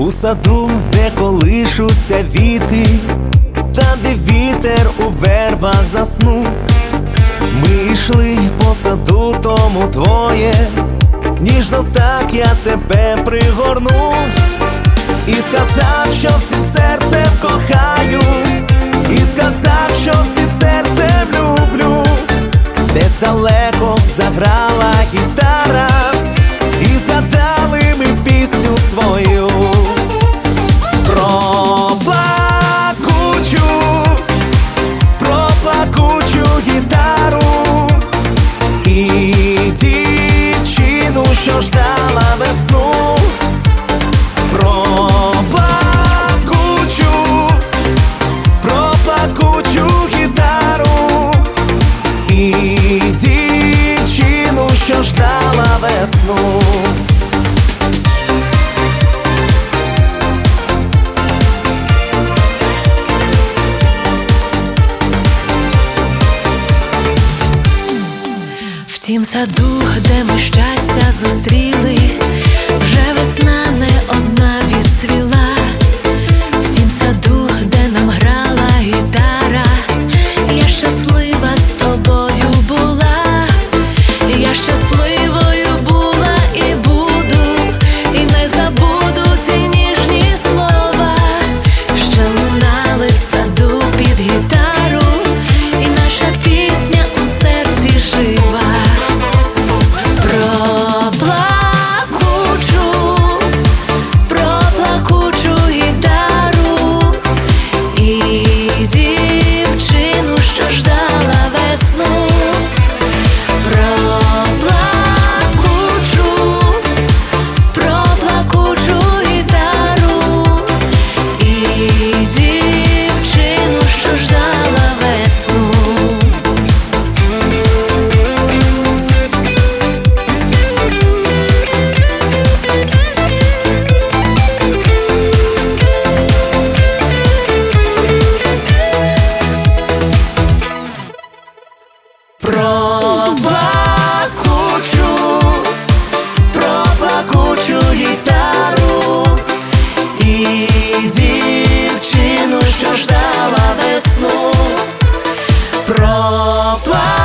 У саду, де колишуться віти, там, де вітер у вербах заснув. Ми йшли по саду тому двоє, ніжно так я тебе пригорнув і сказав, що всім серцем кохаю, і сказав, що всім серцем люблю. Десь далеко заграла гітара, і згадали ми пісню свою про плакучу гітару і дівчину, що ждала весну. Про плакучу гітару і дівчину, що ждала весну. В тім саду, де ми щастя зустріли, вже весна не одна відцвіла. В тім саду, де нам грала гітара, я щаслива з тобою була. Я щасливою була і буду, і не забуду ці ніжні слова, що лунали в саду під гітару, і наша пісня у серці жива. Про плакучу гітару і дівчину, що ждала весну. Про плакучу гітару і дівчину, що ждала весну. Про плакучу гітару і дівчину, що ждала весну. Про